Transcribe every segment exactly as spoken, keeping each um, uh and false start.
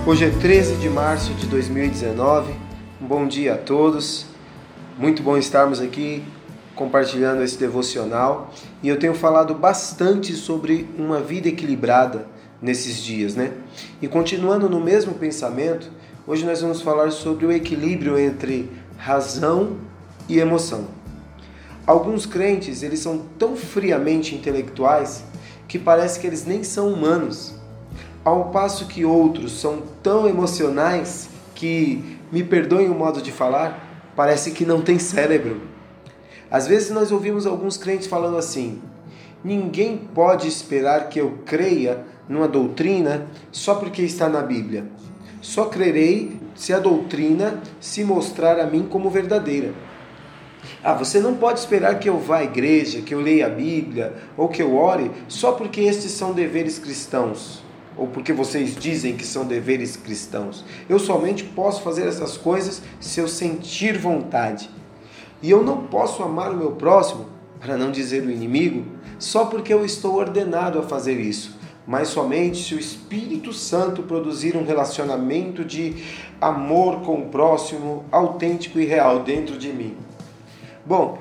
Hoje é treze de março de dois mil e dezenove, um bom dia a todos, muito bom estarmos aqui compartilhando esse devocional e eu tenho falado bastante sobre uma vida equilibrada nesses dias, né? E continuando no mesmo pensamento, hoje nós vamos falar sobre o equilíbrio entre razão e emoção. Alguns crentes, eles são tão friamente intelectuais que parece que eles nem são humanos. Ao passo que outros são tão emocionais que, me perdoem o modo de falar, parece que não tem cérebro. Às vezes nós ouvimos alguns crentes falando assim: ninguém pode esperar que eu creia numa doutrina só porque está na Bíblia. Só crerei se a doutrina se mostrar a mim como verdadeira. Ah, você não pode esperar que eu vá à igreja, que eu leia a Bíblia ou que eu ore só porque estes são deveres cristãos. Ou porque vocês dizem que são deveres cristãos. Eu somente posso fazer essas coisas se eu sentir vontade. E eu não posso amar o meu próximo, para não dizer o inimigo, só porque eu estou ordenado a fazer isso, mas somente se o Espírito Santo produzir um relacionamento de amor com o próximo, autêntico e real dentro de mim. Bom,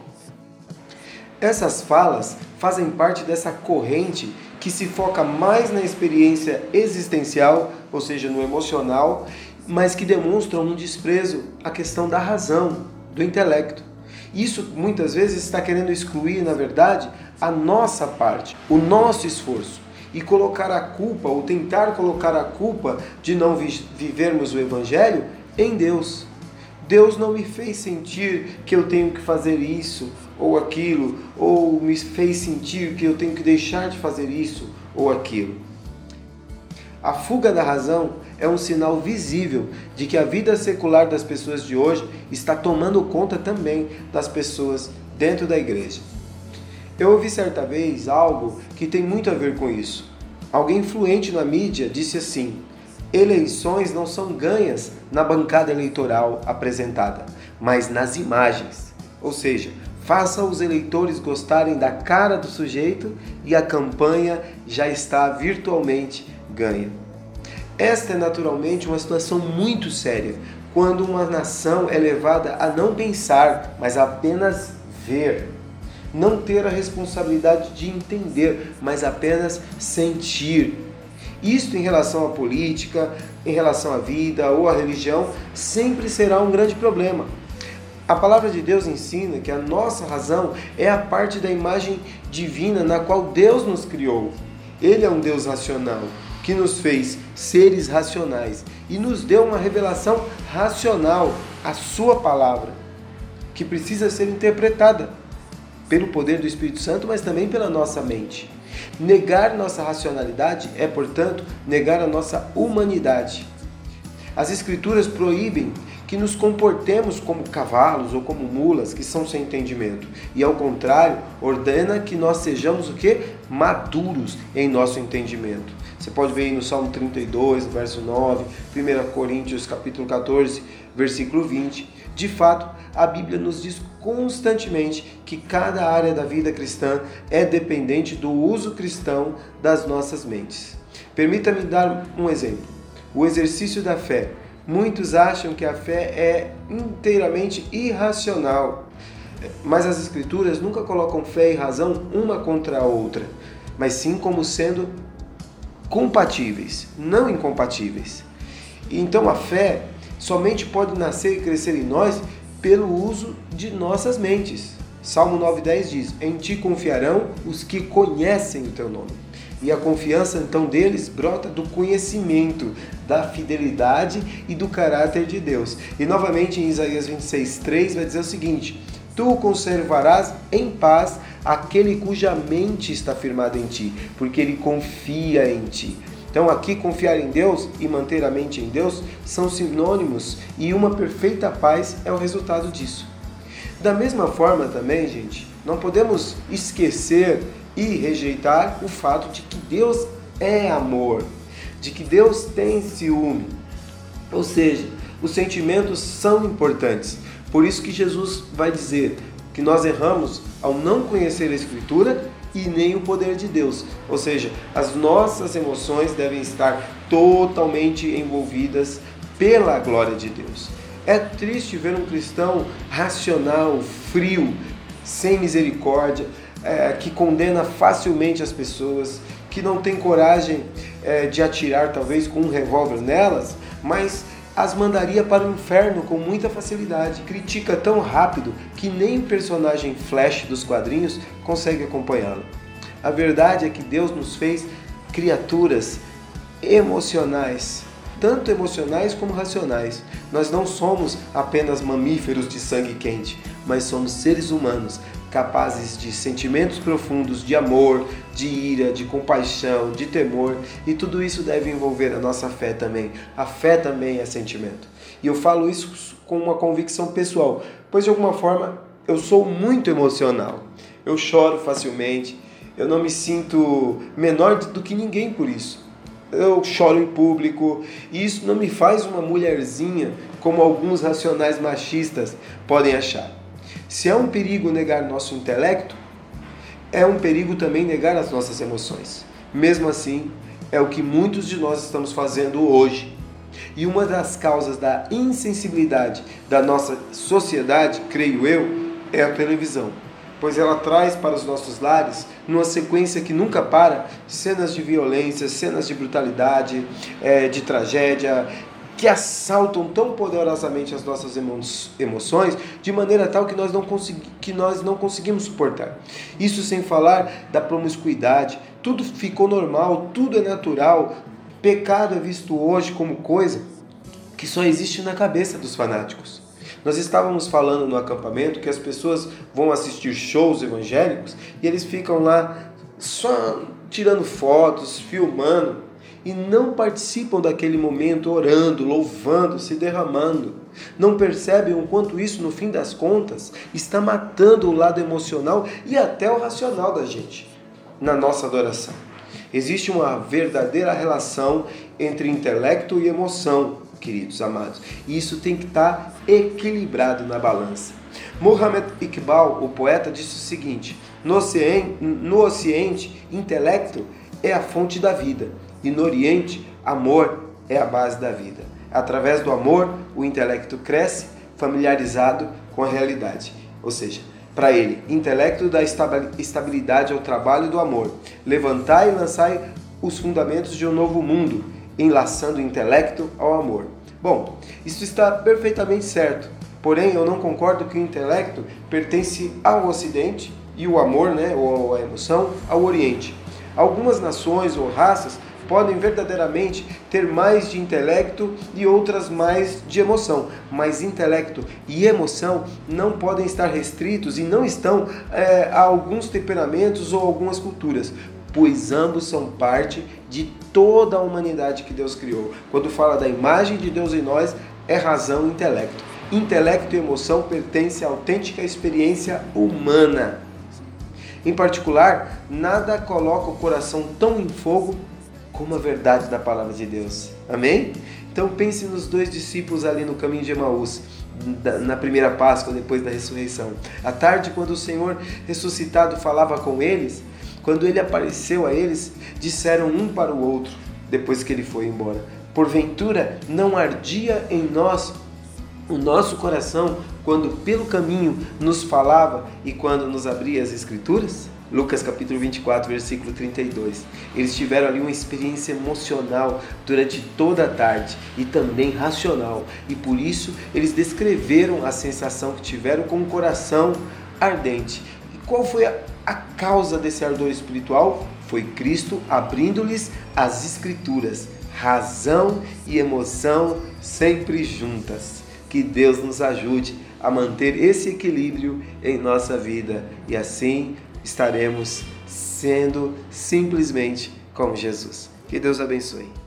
essas falas fazem parte dessa corrente que se foca mais na experiência existencial, ou seja, no emocional, mas que demonstram um desprezo à questão da razão, do intelecto. Isso muitas vezes está querendo excluir, na verdade, a nossa parte, o nosso esforço, e colocar a culpa, ou tentar colocar a culpa de não vi- vivermos o Evangelho em Deus. Deus não me fez sentir que eu tenho que fazer isso ou aquilo, ou me fez sentir que eu tenho que deixar de fazer isso ou aquilo. A fuga da razão é um sinal visível de que a vida secular das pessoas de hoje está tomando conta também das pessoas dentro da igreja. Eu ouvi certa vez algo que tem muito a ver com isso. Alguém influente na mídia disse assim: eleições não são ganhas na bancada eleitoral apresentada, mas nas imagens. Ou seja, faça os eleitores gostarem da cara do sujeito e a campanha já está virtualmente ganha. Esta é naturalmente uma situação muito séria, quando uma nação é levada a não pensar, mas apenas ver. Não ter a responsabilidade de entender, mas apenas sentir. Isto em relação à política, em relação à vida ou à religião, sempre será um grande problema. A palavra de Deus ensina que a nossa razão é a parte da imagem divina na qual Deus nos criou. Ele é um Deus racional, que nos fez seres racionais e nos deu uma revelação racional, a sua palavra, que precisa ser interpretada pelo poder do Espírito Santo, mas também pela nossa mente. Negar nossa racionalidade é, portanto, negar a nossa humanidade. As Escrituras proíbem que nos comportemos como cavalos ou como mulas que são sem entendimento. E, ao contrário, ordena que nós sejamos o quê? Maduros em nosso entendimento. Você pode ver aí no Salmo trinta e dois, verso nove, primeira Coríntios, capítulo quatorze, versículo vinte. De fato, a Bíblia nos diz constantemente que cada área da vida cristã é dependente do uso cristão das nossas mentes. Permita-me dar um exemplo. O exercício da fé. Muitos acham que a fé é inteiramente irracional, mas as Escrituras nunca colocam fé e razão uma contra a outra, mas sim como sendo compatíveis, não incompatíveis. Então a fé somente pode nascer e crescer em nós pelo uso de nossas mentes. Salmo nove, dez diz: em ti confiarão os que conhecem o teu nome. E a confiança então deles brota do conhecimento, da fidelidade e do caráter de Deus. E novamente em Isaías vinte e seis, três vai dizer o seguinte: tu conservarás em paz aquele cuja mente está firmada em ti, porque ele confia em ti. Então aqui confiar em Deus e manter a mente em Deus são sinônimos e uma perfeita paz é o resultado disso. Da mesma forma também, gente, não podemos esquecer e rejeitar o fato de que Deus é amor, de que Deus tem ciúme. Ou seja, os sentimentos são importantes. Por isso que Jesus vai dizer que nós erramos ao não conhecer a Escritura e nem o poder de Deus. Ou seja, as nossas emoções devem estar totalmente envolvidas pela glória de Deus. É triste ver um cristão racional, frio, sem misericórdia, é, que condena facilmente as pessoas, que não tem coragem é, de atirar talvez com um revólver nelas, mas as mandaria para o inferno com muita facilidade. Critica tão rápido que nem o personagem Flash dos quadrinhos consegue acompanhá-lo. A verdade é que Deus nos fez criaturas emocionais, tanto emocionais como racionais. Nós não somos apenas mamíferos de sangue quente, mas somos seres humanos capazes de sentimentos profundos de amor, de ira, de compaixão, de temor, e tudo isso deve envolver a nossa fé também. A fé também é sentimento. E eu falo isso com uma convicção pessoal, pois de alguma forma eu sou muito emocional. Eu choro facilmente, eu não me sinto menor do que ninguém por isso. Eu choro em público, e isso não me faz uma mulherzinha, como alguns racionais machistas podem achar. Se é um perigo negar nosso intelecto, é um perigo também negar as nossas emoções. Mesmo assim, é o que muitos de nós estamos fazendo hoje. E uma das causas da insensibilidade da nossa sociedade, creio eu, é a televisão. Pois ela traz para os nossos lares, numa sequência que nunca para, cenas de violência, cenas de brutalidade, é, de tragédia, que assaltam tão poderosamente as nossas emo- emoções, de maneira tal que nós, não consegui- que nós não conseguimos suportar. Isso sem falar da promiscuidade. Tudo ficou normal, tudo é natural. Pecado é visto hoje como coisa que só existe na cabeça dos fanáticos. Nós estávamos falando no acampamento que as pessoas vão assistir shows evangélicos e eles ficam lá só tirando fotos, filmando, e não participam daquele momento orando, louvando, se derramando. Não percebem o quanto isso, no fim das contas, está matando o lado emocional e até o racional da gente na nossa adoração. Existe uma verdadeira relação entre intelecto e emoção, queridos amados. E isso tem que estar equilibrado na balança. Mohamed Iqbal, o poeta, disse o seguinte: no Ocidente, no Ocidente, intelecto é a fonte da vida. E no Oriente, amor é a base da vida. Através do amor, o intelecto cresce, familiarizado com a realidade. Ou seja, para ele, intelecto dá estabilidade ao trabalho do amor. Levantai e lançai os fundamentos de um novo mundo, enlaçando o intelecto ao amor. Bom, isso está perfeitamente certo. Porém, eu não concordo que o intelecto pertence ao Ocidente e o amor, né, ou a emoção, ao Oriente. Algumas nações ou raças podem verdadeiramente ter mais de intelecto e outras mais de emoção, mas intelecto e emoção não podem estar restritos e não estão é, a alguns temperamentos ou algumas culturas, pois ambos são parte de toda a humanidade que Deus criou. Quando fala da imagem de Deus em nós, é razão e intelecto. Intelecto e emoção pertencem à autêntica experiência humana. Em particular, nada coloca o coração tão em fogo como a verdade da palavra de Deus. Amém? Então pense nos dois discípulos ali no caminho de Emaús, na primeira Páscoa, depois da ressurreição. À tarde, quando o Senhor ressuscitado falava com eles, quando ele apareceu a eles, disseram um para o outro, depois que ele foi embora: porventura não ardia em nós o nosso coração quando pelo caminho nos falava e quando nos abria as Escrituras? Lucas capítulo vinte e quatro, versículo trinta e dois. Eles tiveram ali uma experiência emocional durante toda a tarde e também racional, e por isso eles descreveram a sensação que tiveram com o coração ardente. E qual foi a, a causa desse ardor espiritual? Foi Cristo abrindo-lhes as Escrituras. Razão e emoção sempre juntas. Que Deus nos ajude a manter esse equilíbrio em nossa vida e assim estaremos sendo simplesmente como Jesus. Que Deus abençoe.